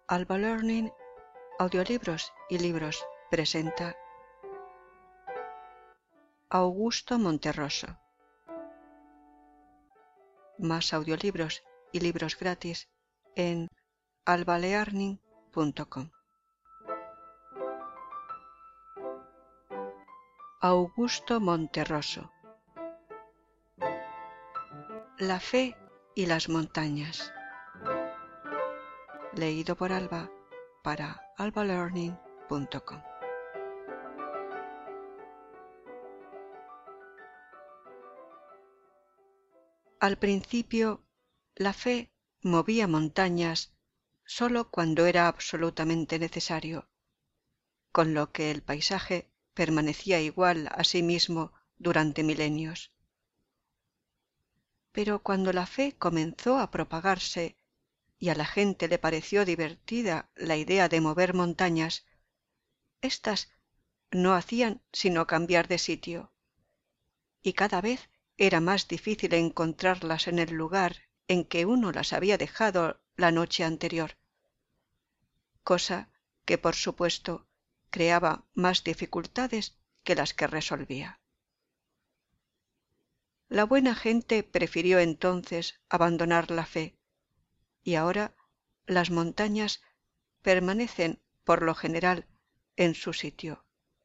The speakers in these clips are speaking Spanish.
Alba Learning, Audiolibros y Libros presenta Augusto Monterroso. Más audiolibros y libros gratis en albalearning.com. Augusto Monterroso. La fe y las montañas. Leído por Alba para albalearning.com. Al principio, la fe movía montañas sólo cuando era absolutamente necesario, con lo que el paisaje permanecía igual a sí mismo durante milenios. Pero cuando la fe comenzó a propagarse y a la gente le pareció divertida la idea de mover montañas, éstas no hacían sino cambiar de sitio, y cada vez era más difícil encontrarlas en el lugar en que uno las había dejado la noche anterior, cosa que por supuesto creaba más dificultades que las que resolvía. La buena gente prefirió entonces abandonar la fe, y ahora las montañas permanecen por lo general en su sitio.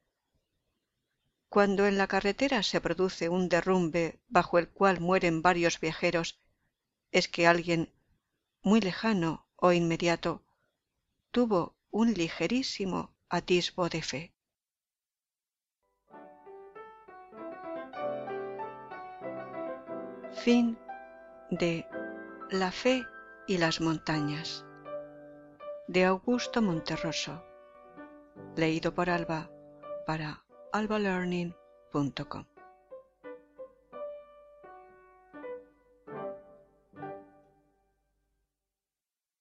Cuando en la carretera se produce un derrumbe bajo el cual mueren varios viajeros, es que alguien, muy lejano o inmediato, tuvo un ligerísimo atisbo de fe. Fin de La fe y las montañas, de Augusto Monterroso, leído por Alba para albalearning.com.